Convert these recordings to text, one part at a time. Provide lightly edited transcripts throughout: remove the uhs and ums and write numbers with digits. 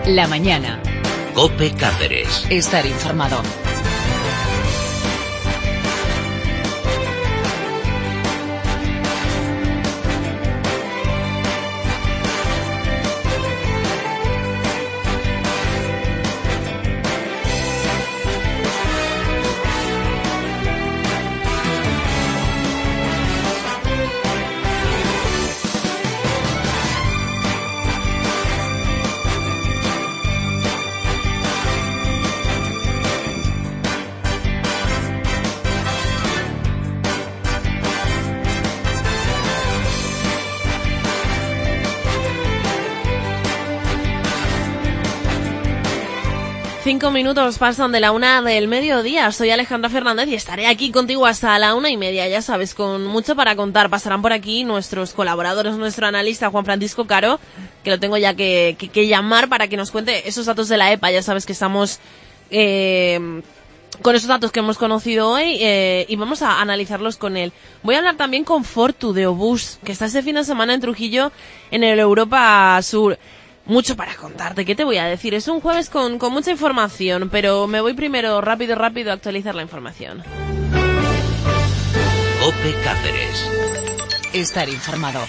La mañana. COPE Cáceres. Estar informado. Cinco minutos pasan de la 1 del mediodía. Soy Alejandra Fernández y estaré aquí contigo hasta la 1:30, ya sabes, con mucho para contar. Pasarán por aquí nuestros colaboradores, nuestro analista Juan Francisco Caro, que lo tengo ya que llamar para que nos cuente esos datos de la EPA. Ya sabes que estamos con esos datos que hemos conocido hoy y vamos a analizarlos con él. Voy a hablar también con Fortu de Obús, que está este fin de semana en Trujillo, en el Europa Sur. Mucho para contarte, ¿qué te voy a decir? Es un jueves con mucha información, pero me voy primero rápido a actualizar la información. COPE Cáceres. Estar informado.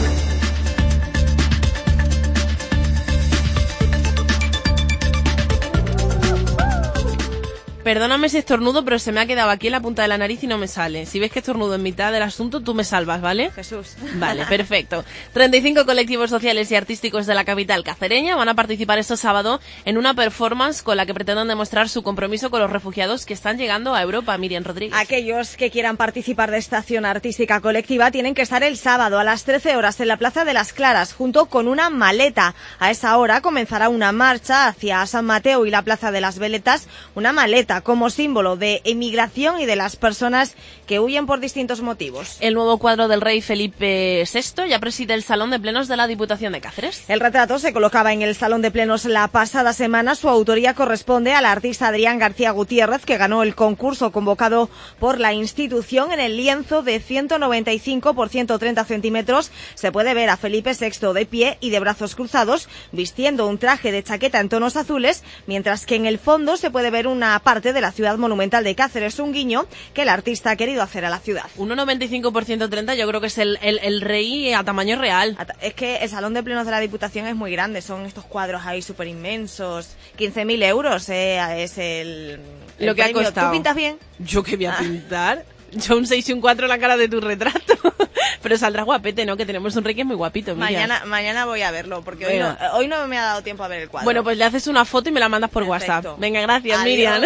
Perdóname si estornudo, pero se me ha quedado aquí en la punta de la nariz y no me sale. Si ves que estornudo en mitad del asunto, tú me salvas, ¿vale? Jesús. Vale, perfecto. 35 colectivos sociales y artísticos de la capital cacereña van a participar este sábado en una performance con la que pretenden demostrar su compromiso con los refugiados que están llegando a Europa. Miriam Rodríguez. Aquellos que quieran participar de esta acción artística colectiva tienen que estar el sábado a las 13 horas en la Plaza de las Claras, junto con una maleta. A esa hora comenzará una marcha hacia San Mateo y la Plaza de las Veletas, una maleta como símbolo de emigración y de las personas que huyen por distintos motivos. El nuevo cuadro del rey Felipe VI ya preside el Salón de Plenos de la Diputación de Cáceres. El retrato se colocaba en el Salón de Plenos la pasada semana. Su autoría corresponde al artista Adrián García Gutiérrez, que ganó el concurso convocado por la institución. En el lienzo de 195 por 130 centímetros se puede ver a Felipe VI de pie y de brazos cruzados, vistiendo un traje de chaqueta en tonos azules, mientras que en el fondo se puede ver una parte de la ciudad monumental de Cáceres, un guiño que el artista ha querido hacer a la ciudad. 1,95 por 130 yo creo que es el rey a tamaño real. Es que el Salón de Plenos de la Diputación es muy grande, son estos cuadros ahí súper inmensos. 15.000 euros es el lo que premio. ha costado. ¿Tú pintas bien? ¿Yo qué voy a pintar? Yo un 6 y un 4 en la cara de tu retrato. Pero saldrás guapete, ¿no? Que tenemos un rey que es muy guapito. Mañana voy a verlo, porque hoy no me ha dado tiempo a ver el cuadro. Bueno, pues le haces una foto y me la mandas por Perfecto. WhatsApp. Venga, gracias, Adiós. Miriam.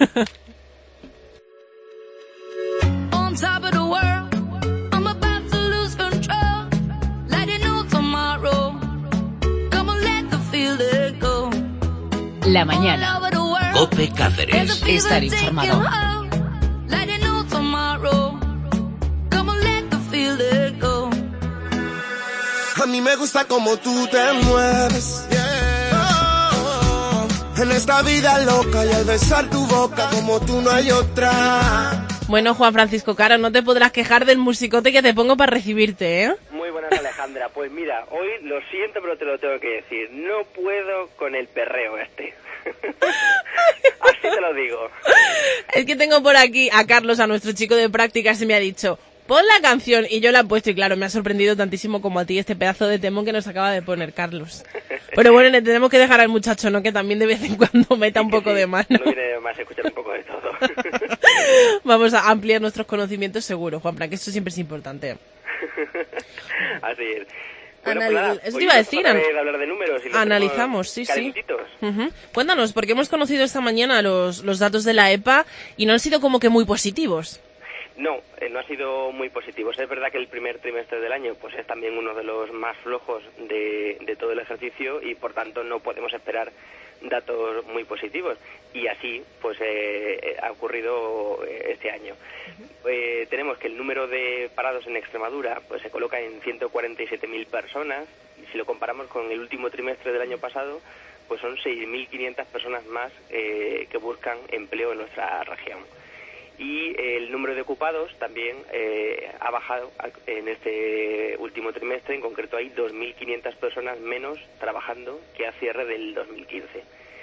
La mañana. COPE Cáceres. Estar informado. A mí me gusta como tú te mueves, en esta vida loca, y al besar tu boca como tú no hay otra. Bueno, Juan Francisco Caro, no te podrás quejar del musicote que te pongo para recibirte, ¿eh? Muy buenas, Alejandra. Pues mira, hoy lo siento, pero te lo tengo que decir. No puedo con el perreo este. Así te lo digo. Es que tengo por aquí a Carlos, a nuestro chico de prácticas, y me ha dicho: pon la canción, y yo la he puesto, y claro, me ha sorprendido tantísimo como a ti este pedazo de temón que nos acaba de poner Carlos. Pero bueno, le tenemos que dejar al muchacho, ¿no? Que también de vez en cuando meta un poco de mano. No viene más a escuchar un poco de todo. Vamos a ampliar nuestros conocimientos seguro, Juanfran, que esto siempre es importante. Así es. Bueno, pues nada, eso te iba a decir. Hablar de números y analizamos, sí. Uh-huh. Cuéntanos, porque hemos conocido esta mañana los datos de la EPA y no han sido como que muy positivos. No ha sido muy positivo. Es verdad que el primer trimestre del año pues es también uno de los más flojos de todo el ejercicio y por tanto no podemos esperar datos muy positivos y así pues ha ocurrido este año. Tenemos que el número de parados en Extremadura pues se coloca en 147.000 personas y si lo comparamos con el último trimestre del año pasado pues son 6.500 personas más que buscan empleo en nuestra región. y el número de ocupados también ha bajado en este último trimestre. En concreto hay 2.500 personas menos trabajando que a cierre del 2015.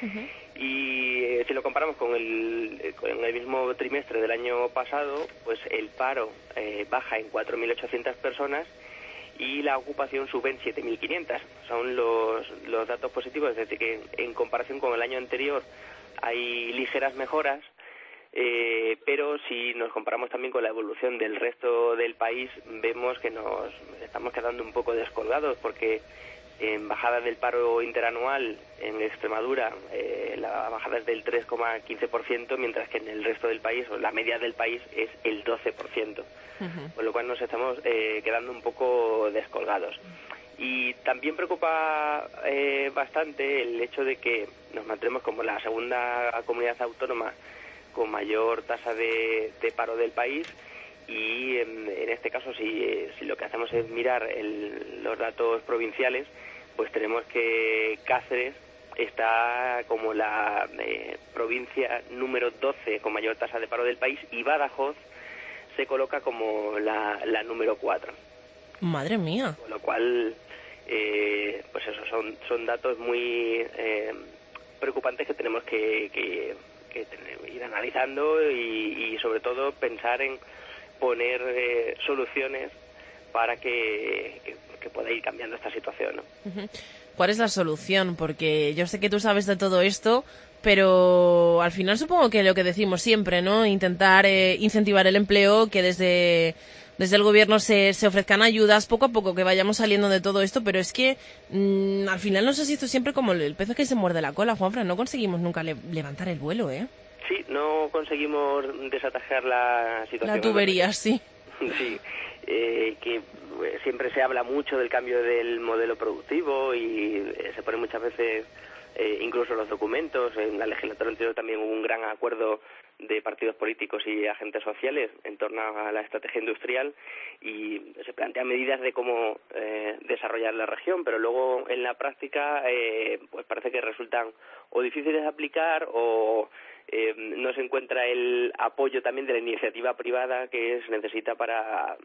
Y si lo comparamos con el mismo trimestre del año pasado, pues el paro baja en 4.800 personas y la ocupación sube en 7.500. Son los datos positivos, es decir, que en comparación con el año anterior hay ligeras mejoras, pero si nos comparamos también con la evolución del resto del país, vemos que nos estamos quedando un poco descolgados, porque en bajada del paro interanual en Extremadura la bajada es del 3,15%, mientras que en el resto del país, o la media del país, es el 12%, con lo cual nos estamos quedando un poco descolgados. Y también preocupa bastante el hecho de que nos mantenemos como la segunda comunidad autónoma con mayor tasa de paro del país, y en este caso si lo que hacemos es mirar los datos provinciales, pues tenemos que Cáceres está como la provincia número 12 con mayor tasa de paro del país, y Badajoz se coloca como la número 4. Madre mía. Con lo cual, pues eso, son datos muy preocupantes que tenemos que ir analizando y sobre todo pensar en poner soluciones para que pueda ir cambiando esta situación, ¿no? ¿Cuál es la solución? Porque yo sé que tú sabes de todo esto, pero al final supongo que lo que decimos siempre, ¿no? Intentar incentivar el empleo, que desde el gobierno se ofrezcan ayudas, poco a poco que vayamos saliendo de todo esto, pero es que al final no sé si esto es siempre como el pez que se muerde la cola, Juanfran, no conseguimos nunca levantar el vuelo, ¿eh? Sí, no conseguimos desatajar la situación. La tubería, sí. Sí, que siempre se habla mucho del cambio del modelo productivo y se pone muchas veces, incluso los documentos. En la legislatura anterior también hubo un gran acuerdo de partidos políticos y agentes sociales en torno a la estrategia industrial, y se plantean medidas de cómo desarrollar la región, pero luego en la práctica pues parece que resultan o difíciles de aplicar o no se encuentra el apoyo también de la iniciativa privada que se necesita para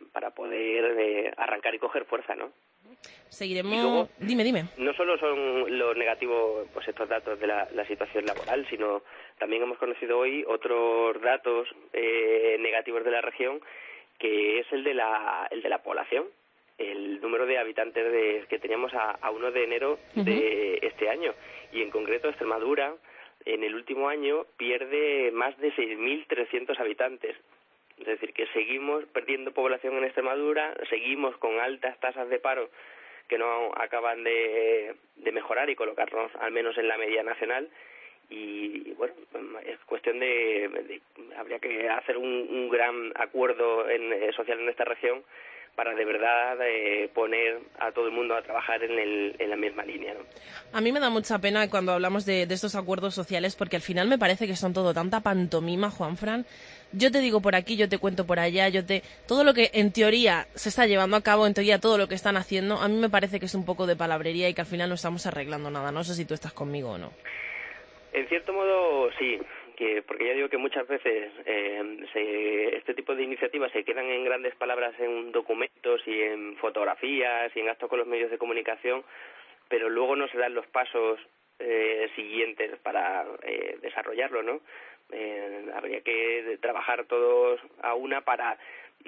poder arrancar y coger fuerza, ¿no? Seguiremos. Y luego, dime. No solo son los negativos, pues estos datos de la situación laboral, sino también hemos conocido hoy otros datos negativos de la región, que es el de la población. El número de habitantes que teníamos a 1 de enero de este año, y en concreto Extremadura en el último año pierde más de 6.300 habitantes. Es decir, que seguimos perdiendo población en Extremadura, seguimos con altas tasas de paro que no acaban de mejorar y colocarnos al menos en la media nacional. Y bueno, es cuestión habría que hacer un gran acuerdo social en esta región para de verdad poner a todo el mundo a trabajar en la misma línea, ¿no? A mí me da mucha pena cuando hablamos de estos acuerdos sociales, porque al final me parece que son todo tanta pantomima, Juanfran. Yo te digo por aquí, yo te cuento por allá, todo lo que en teoría se está llevando a cabo, en teoría todo lo que están haciendo, a mí me parece que es un poco de palabrería y que al final no estamos arreglando nada. No sé si tú estás conmigo o no. En cierto modo, sí. Porque ya digo que muchas veces este tipo de iniciativas se quedan en grandes palabras en documentos y en fotografías y en actos con los medios de comunicación, pero luego no se dan los pasos siguientes para desarrollarlo, ¿no? Habría que trabajar todos a una para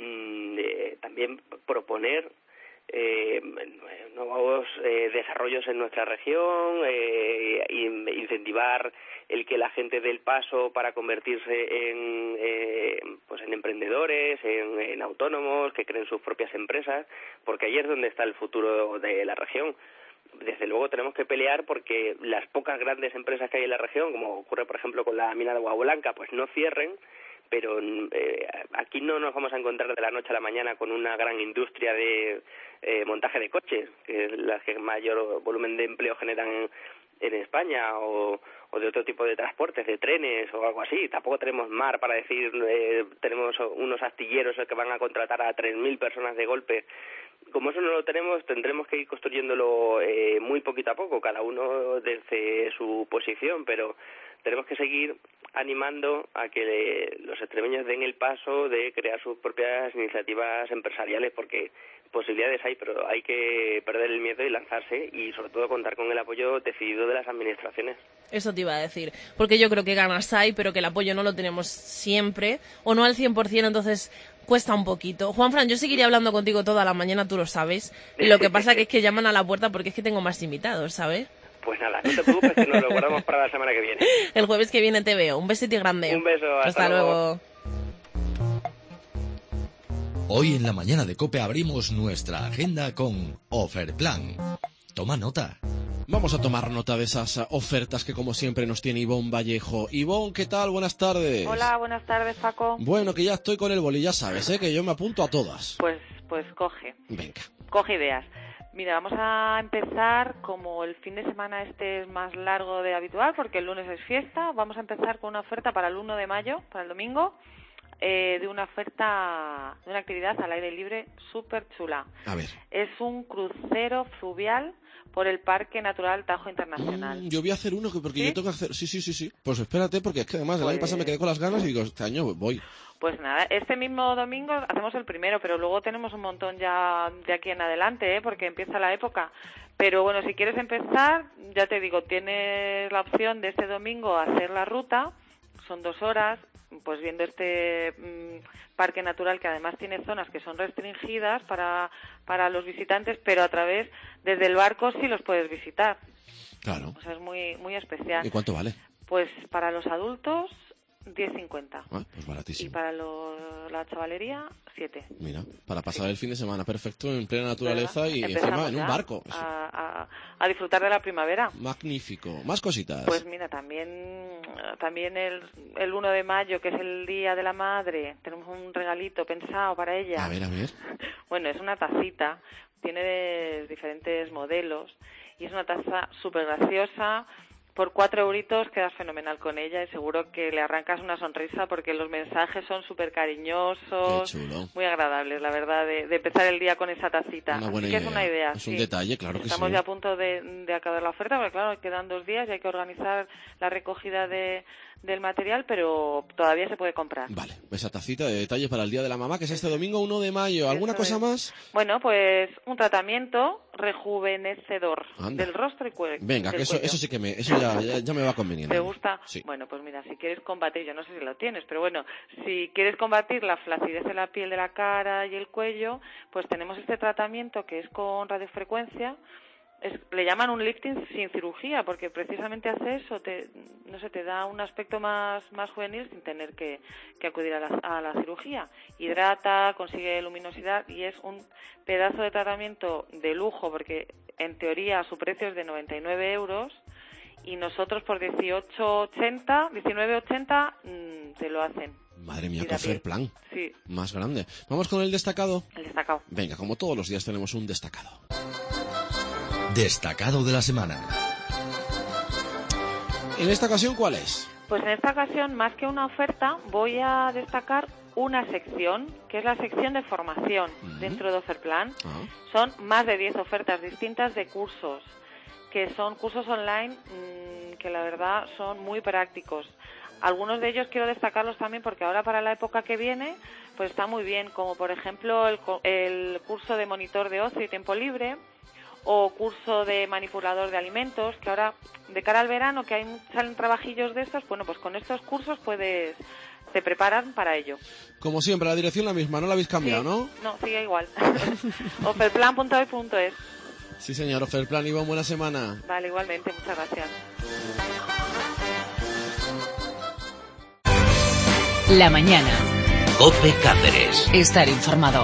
también proponer nuevos desarrollos en nuestra región, incentivar el que la gente dé el paso para convertirse en emprendedores, en autónomos, que creen sus propias empresas, porque ahí es donde está el futuro de la región. Desde luego tenemos que pelear porque las pocas grandes empresas que hay en la región, como ocurre por ejemplo con la mina de Agua Blanca, pues no cierren, pero aquí no nos vamos a encontrar de la noche a la mañana con una gran industria de montaje de coches, que es las que mayor volumen de empleo generan en España, o de otro tipo de transportes, de trenes o algo así. Tampoco tenemos mar para decir, tenemos unos astilleros que van a contratar a 3.000 personas de golpe. Como eso no lo tenemos, tendremos que ir construyéndolo muy poquito a poco, cada uno desde su posición, pero tenemos que seguir animando a que los extremeños den el paso de crear sus propias iniciativas empresariales, porque posibilidades hay, pero hay que perder el miedo y lanzarse, y sobre todo contar con el apoyo decidido de las administraciones. Eso te iba a decir, porque yo creo que ganas hay, pero que el apoyo no lo tenemos siempre, o no al 100%, entonces cuesta un poquito. Juanfran, yo seguiría hablando contigo toda la mañana, tú lo sabes, y lo que pasa que es que llaman a la puerta porque es que tengo más invitados, ¿sabes? Pues nada, no te preocupes, que nos lo guardamos para la semana que viene. El jueves que viene te veo. Un besito grande. Un beso, hasta luego. Hoy en la mañana de COPE abrimos nuestra agenda con Oferplan. Toma nota. Vamos a tomar nota de esas ofertas que como siempre nos tiene Ivonne Vallejo. Ivonne, ¿qué tal? Buenas tardes. Hola, buenas tardes, Paco. Bueno, que ya estoy con el boli, ya sabes, que yo me apunto a todas. Pues coge. Venga. Coge ideas. Mira, vamos a empezar, como el fin de semana este es más largo de habitual, porque el lunes es fiesta, vamos a empezar con una oferta para el 1 de mayo, para el domingo, de una oferta, de una actividad al aire libre súper chula. A ver. Es un crucero fluvial por el Parque Natural Tajo Internacional. Yo voy a hacer uno, porque ¿Sí? yo tengo que hacer... Sí. Pues espérate, porque es que además el año pasado me quedé con las ganas y digo, este año voy. Pues nada, este mismo domingo hacemos el primero, pero luego tenemos un montón ya de aquí en adelante, porque empieza la época. Pero bueno, si quieres empezar, ya te digo, tienes la opción de este domingo hacer la ruta, son 2 horas, pues viendo este parque natural que además tiene zonas que son restringidas para los visitantes, pero a través, desde el barco sí los puedes visitar. Claro. O sea, es muy, muy especial. ¿Y cuánto vale? Pues para los adultos 10,50. Pues baratísimo. Y para la chavalería, 7. Mira, para pasar el fin de semana perfecto en plena naturaleza. ¿Verdad? Y empezamos encima en un barco. A disfrutar de la primavera. Magnífico. Más cositas. Pues mira, también el 1 de mayo, que es el Día de la Madre, tenemos un regalito pensado para ella. A ver. Bueno, es una tacita, tiene de diferentes modelos y es una taza súper graciosa. Por 4 euritos quedas fenomenal con ella y seguro que le arrancas una sonrisa porque los mensajes son súper cariñosos, muy agradables, la verdad, de empezar el día con esa tacita. Una buena Así que idea. Es una idea. Es un detalle, claro que sí. Estamos ya a punto de acabar la oferta, porque claro, quedan 2 días y hay que organizar la recogida del material, pero todavía se puede comprar. Vale, esa tacita de detalles para el Día de la Mamá, que es este domingo 1 de mayo. ¿Alguna cosa más? Bueno, pues un tratamiento rejuvenecedor del rostro y cuello. Venga, que eso sí que eso ya me va conveniendo. ¿Te gusta? Sí. Bueno, pues mira, si quieres combatir, yo no sé si lo tienes, pero bueno, si quieres combatir la flacidez de la piel de la cara y el cuello, pues tenemos este tratamiento que es con radiofrecuencia. Le llaman un lifting sin cirugía, porque precisamente hace eso, te da un aspecto más juvenil sin tener que acudir a la cirugía. Hidrata, consigue luminosidad y es un pedazo de tratamiento de lujo, porque en teoría su precio es de 99 euros y nosotros por 19,80 te lo hacen. Madre mía, qué Oferplan. Sí. Más grande. Vamos con el destacado. El destacado. Venga, como todos los días tenemos un destacado. Destacado de la semana. ¿En esta ocasión cuál es? Pues en esta ocasión, más que una oferta, voy a destacar una sección, que es la sección de formación dentro de Oferplan. Son más de 10 ofertas distintas de cursos, que son cursos online que la verdad son muy prácticos. Algunos de ellos quiero destacarlos también porque ahora para la época que viene pues está muy bien, como por ejemplo el curso de monitor de ocio y tiempo libre, o curso de manipulador de alimentos, que ahora de cara al verano que salen trabajillos de estos, bueno, pues con estos cursos te preparan para ello. Como siempre, la dirección la misma, no la habéis cambiado, sí, ¿no? No, sigue igual. Oferplan.hoy.es. Sí, señor, Oferplan, Ivonne, buena semana. Vale, igualmente, muchas gracias. La mañana. COPE Cáceres. Estar informado.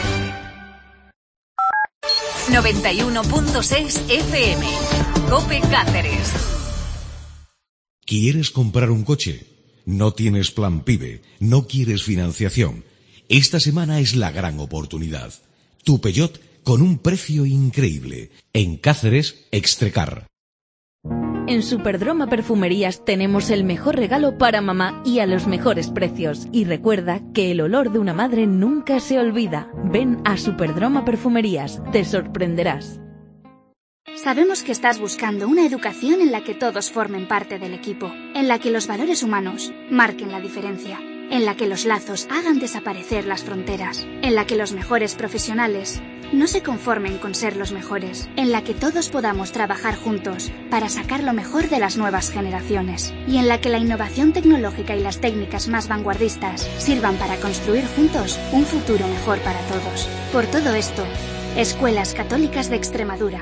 91.6 FM. COPE Cáceres. ¿Quieres comprar un coche? ¿No tienes plan PYME? ¿No quieres financiación? Esta semana es la gran oportunidad. Tu Peugeot con un precio increíble. En Cáceres, Extrecar. En Superdroma Perfumerías tenemos el mejor regalo para mamá y a los mejores precios. Y recuerda que el olor de una madre nunca se olvida. Ven a Superdroma Perfumerías, te sorprenderás. Sabemos que estás buscando una educación en la que todos formen parte del equipo, en la que los valores humanos marquen la diferencia, en la que los lazos hagan desaparecer las fronteras, en la que los mejores profesionales no se conformen con ser los mejores, en la que todos podamos trabajar juntos para sacar lo mejor de las nuevas generaciones y en la que la innovación tecnológica y las técnicas más vanguardistas sirvan para construir juntos un futuro mejor para todos. Por todo esto, Escuelas Católicas de Extremadura.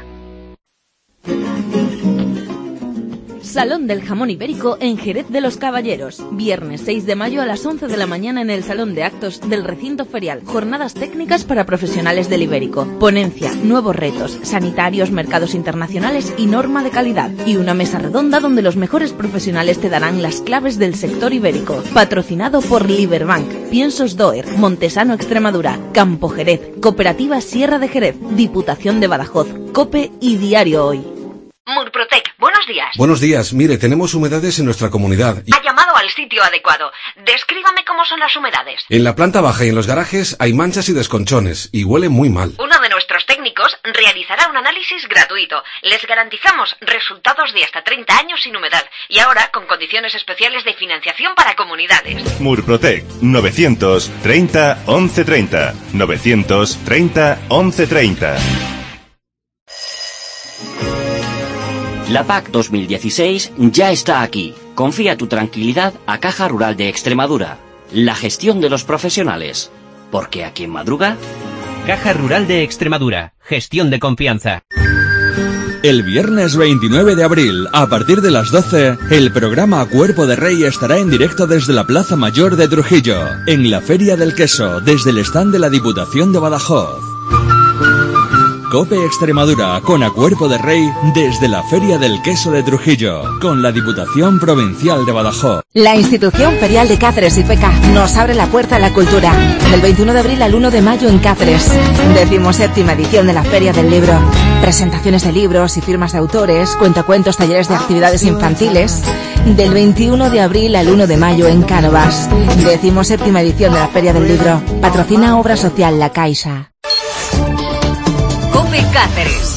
Salón del Jamón Ibérico en Jerez de los Caballeros. Viernes 6 de mayo a las 11 de la mañana en el Salón de Actos del Recinto Ferial. Jornadas técnicas para profesionales del ibérico. Ponencia, nuevos retos, sanitarios, mercados internacionales y norma de calidad. Y una mesa redonda donde los mejores profesionales te darán las claves del sector ibérico. Patrocinado por Liberbank, Piensos Doer, Montesano Extremadura, Campo Jerez, Cooperativa Sierra de Jerez, Diputación de Badajoz, COPE y Diario Hoy. Murprotec, buenos días. Buenos días, mire, tenemos humedades en nuestra comunidad. Ha llamado al sitio adecuado. Descríbame cómo son las humedades. En la planta baja y en los garajes hay manchas y desconchones, y huele muy mal. Uno de nuestros técnicos realizará un análisis gratuito. Les garantizamos resultados de hasta 30 años sin humedad, y ahora con condiciones especiales de financiación para comunidades. Murprotec, 930 1130. 930 1130. La PAC 2016 ya está aquí. Confía tu tranquilidad a Caja Rural de Extremadura. La gestión de los profesionales. Porque a quien madruga... Caja Rural de Extremadura. Gestión de confianza. El viernes 29 de abril, a partir de las 12, el programa Cuerpo de Rey estará en directo desde la Plaza Mayor de Trujillo, en la Feria del Queso, desde el stand de la Diputación de Badajoz. COPE Extremadura, con A Cuerpo de Rey, desde la Feria del Queso de Trujillo, con la Diputación Provincial de Badajoz. La Institución Ferial de Cáceres y FECA nos abre la puerta a la cultura. Del 21 de abril al 1 de mayo en Cáceres. 17ª edición de la Feria del Libro. Presentaciones de libros y firmas de autores, cuentacuentos, talleres de actividades infantiles. Del 21 de abril al 1 de mayo en Cánovas. 17ª edición de la Feria del Libro. Patrocina Obra Social La Caixa. COPE Cáceres.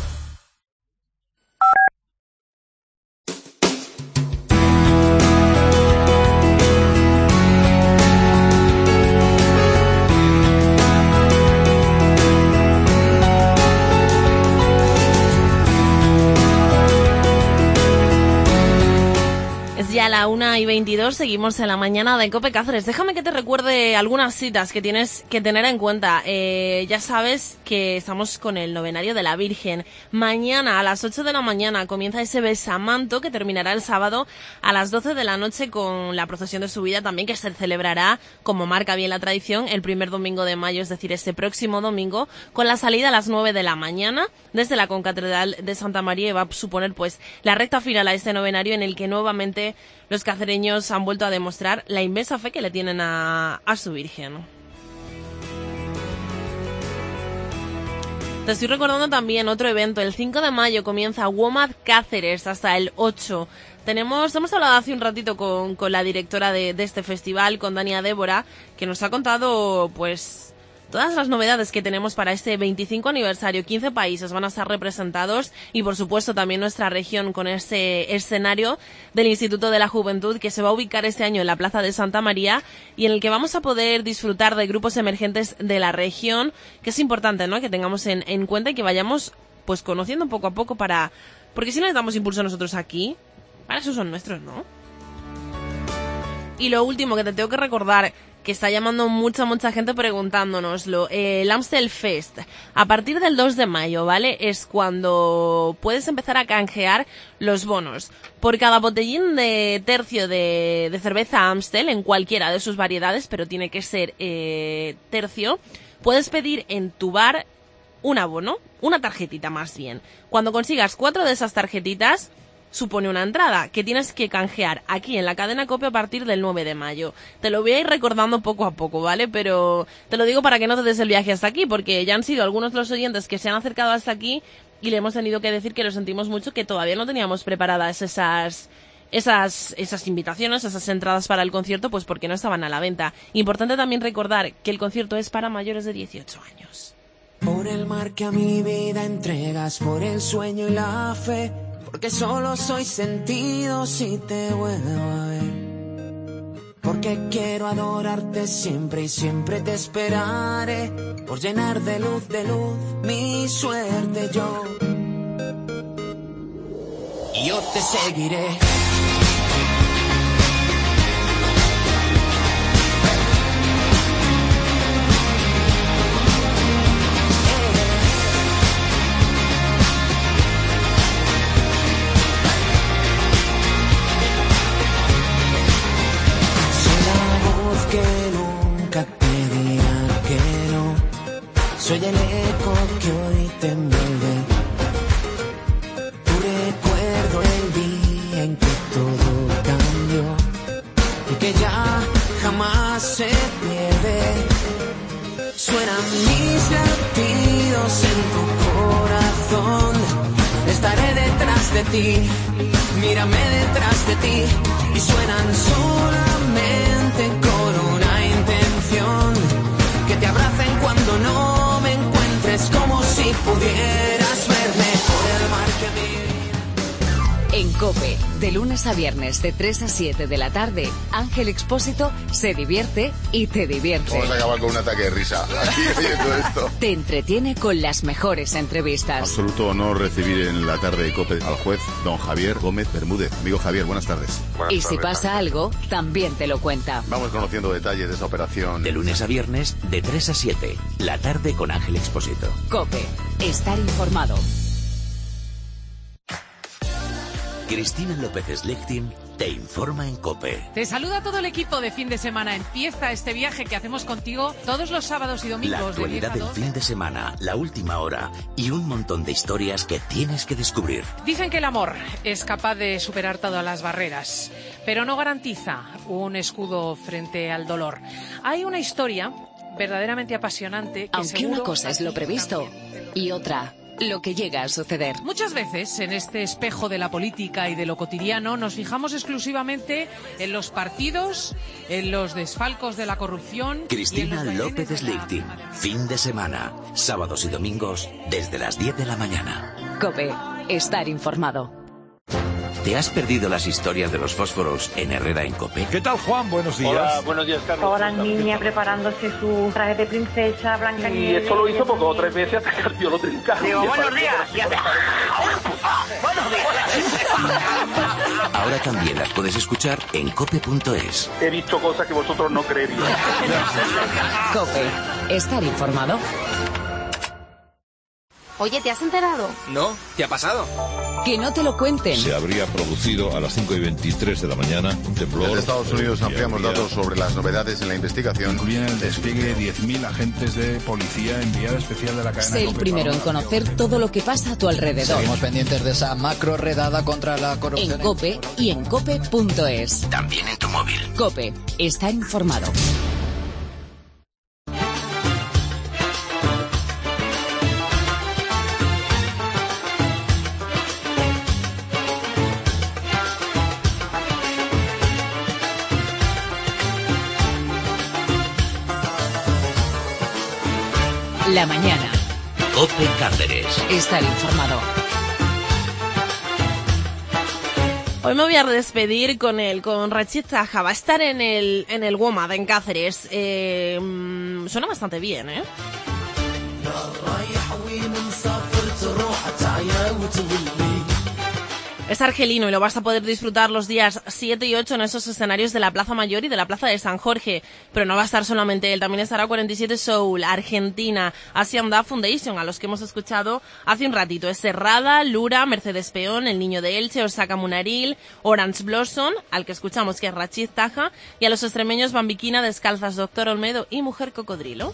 Ya a la 1:22 seguimos en la mañana de COPE Cáceres. Déjame que te recuerde algunas citas que tienes que tener en cuenta. Ya sabes que estamos con el novenario de la Virgen. Mañana a las 8 de la mañana comienza ese besamanto que terminará el sábado a las 12 de la noche con la procesión de subida también, que se celebrará, como marca bien la tradición, el primer domingo de mayo, es decir, este próximo domingo, con la salida a las 9 de la mañana desde la concatedral de Santa María, y va a suponer pues la recta final a este novenario en el que nuevamente los cacereños han vuelto a demostrar la inmensa fe que le tienen a su Virgen. Te estoy recordando también otro evento. El 5 de mayo comienza WOMAD Cáceres hasta el 8. Hemos hablado hace un ratito con la directora de este festival, con Dania Débora, que nos ha contado pues todas las novedades que tenemos para este 25 aniversario. 15 países van a estar representados y, por supuesto, también nuestra región con ese escenario del Instituto de la Juventud que se va a ubicar este año en la Plaza de Santa María y en el que vamos a poder disfrutar de grupos emergentes de la región, que es importante, ¿no?, que tengamos en cuenta y que vayamos pues conociendo poco a poco porque si no les damos impulso nosotros aquí, para eso son nuestros, ¿no? Y lo último que te tengo que recordar, que está llamando mucha gente preguntándonoslo, el Amstel Fest, a partir del 2 de mayo, ¿vale? Es cuando puedes empezar a canjear los bonos. Por cada botellín de tercio de cerveza Amstel, en cualquiera de sus variedades, pero tiene que ser tercio, puedes pedir en tu bar un abono, una tarjetita más bien. Cuando consigas 4 de esas tarjetitas, supone una entrada que tienes que canjear aquí en la cadena COPE a partir del 9 de mayo. Te lo voy a ir recordando poco a poco, ¿vale? Pero te lo digo para que no te des el viaje hasta aquí, porque ya han sido algunos de los oyentes que se han acercado hasta aquí y le hemos tenido que decir que lo sentimos mucho, que todavía no teníamos preparadas esas invitaciones, esas entradas para el concierto, pues porque no estaban a la venta. Importante también recordar que el concierto es para mayores de 18 años. Por el mar que a mi vida entregas, por el sueño y la fe, porque solo soy sentido si te vuelvo a ver. Porque quiero adorarte siempre y siempre te esperaré, por llenar de luz mi suerte yo. Y yo te seguiré. Soy el eco que hoy te envuelve, tu recuerdo, el día en que todo cambió y que ya jamás se pierde. Suenan mis latidos en tu corazón, estaré detrás de ti, mírame detrás de ti, y suenan solamente con una intención, que te abracen cuando no me encuentres, como si pudieras verme por el mar que a mí. En COPE, de lunes a viernes de 3 a 7 de la tarde, Ángel Expósito se divierte y te divierte. Vamos a acabar con un ataque de risa aquí oyendo esto. Te entretiene con las mejores entrevistas. Absoluto honor recibir en la tarde de COPE al juez don Javier Gómez Bermúdez. Amigo Javier, buenas tardes. Y si pasa algo, también te lo cuenta. Vamos conociendo detalles de esa operación. De lunes a viernes, de 3 a 7, la tarde con Ángel Expósito. COPE, estar informado. Cristina López Slechting te informa en COPE. Te saluda todo el equipo de Fin de Semana. Empieza este viaje que hacemos contigo todos los sábados y domingos. La actualidad del fin de semana, la última hora y un montón de historias que tienes que descubrir. Dicen que el amor es capaz de superar todas las barreras, pero no garantiza un escudo frente al dolor. Hay una historia verdaderamente apasionante. Aunque una cosa es lo previsto y otra lo que llega a suceder. Muchas veces en este espejo de la política y de lo cotidiano nos fijamos exclusivamente en los partidos, en los desfalcos de la corrupción. Cristina López Slechting, fin de semana, sábados y domingos desde las 10 de la mañana. COPE, estar informado. ¿Te has perdido las historias de los fósforos en Herrera en COPE? ¿Qué tal, Juan? Buenos días. Hola, buenos días, Carlos. Toda la niña preparándose su traje de princesa, Blancanieves. Y esto lo hizo porque 2 o 3 veces hasta que el tío lo trinca. Digo, buenos días. Buenos días. Ahora también las puedes escuchar en cope.es. He visto cosas que vosotros no creeríais. COPE, estar informado. Oye, ¿te has enterado? No, ¿qué ha pasado? Que no te lo cuenten. Se habría producido a las 5:23 de la mañana un temblor. Desde Estados Unidos ampliamos datos sobre las novedades en la investigación. Incluyen el despliegue de 10.000 agentes de policía enviada especial de la cadena. Sé el primero en conocer todo lo que pasa a tu alrededor. Seguimos pendientes de esa macro redada contra la corrupción. En COPE y en cope.es. También en tu móvil. COPE, estar informado. La mañana. COPE Cáceres. Estar informado. Hoy me voy a despedir con Rachid Taha. Va a estar en el WOMAD en Cáceres. Suena bastante bien, ¿eh? Es argelino y lo vas a poder disfrutar los días 7 y 8 en esos escenarios de la Plaza Mayor y de la Plaza de San Jorge. Pero no va a estar solamente él, también estará 47 Soul, Argentina, Asian Da Foundation, a los que hemos escuchado hace un ratito. Es Serrada, Lura, Mercedes Peón, El Niño de Elche, Osaka Munaril, Orange Blossom, al que escuchamos que es Rachid Taha, y a los extremeños Bambiquina, Descalzas, Doctor Olmedo y Mujer Cocodrilo.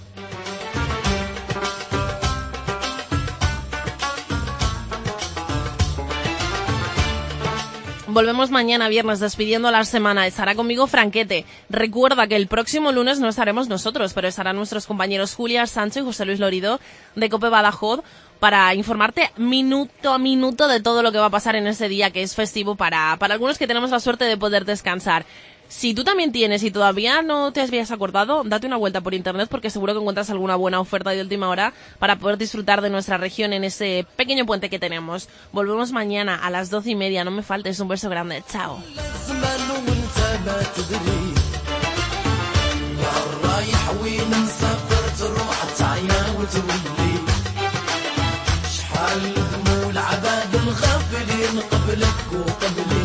Volvemos mañana viernes despidiendo la semana. Estará conmigo Franquete. Recuerda que el próximo lunes no estaremos nosotros, pero estarán nuestros compañeros Julia Sancho y José Luis Lorido de COPE Badajoz para informarte minuto a minuto de todo lo que va a pasar en ese día que es festivo para algunos que tenemos la suerte de poder descansar. Si tú también tienes y todavía no te habías acordado, date una vuelta por internet porque seguro que encuentras alguna buena oferta de última hora para poder disfrutar de nuestra región en ese pequeño puente que tenemos. Volvemos mañana a las 12:30, no me faltes, un beso grande, chao. شحال ذمول عباد الغافلين قبلك وقبلي